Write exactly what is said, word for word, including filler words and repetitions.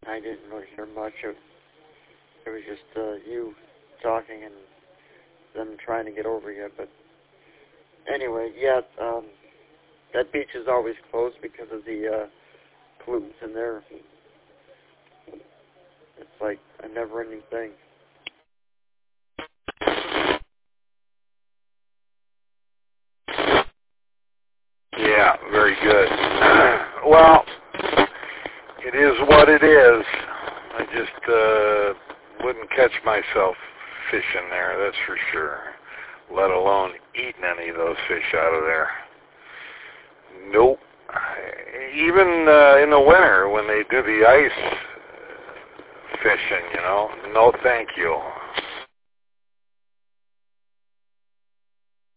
I didn't really hear much. It, it was just uh, you talking and them trying to get over you. But anyway, yeah, um, that beach is always closed because of the uh, pollutants in there. It's like a never-ending thing. Yeah, very good. Well, it is what it is. I just uh, wouldn't catch myself fishing there, that's for sure, let alone eating any of those fish out of there. Nope. Even uh, in the winter when they do the ice fishing, you know, no thank you.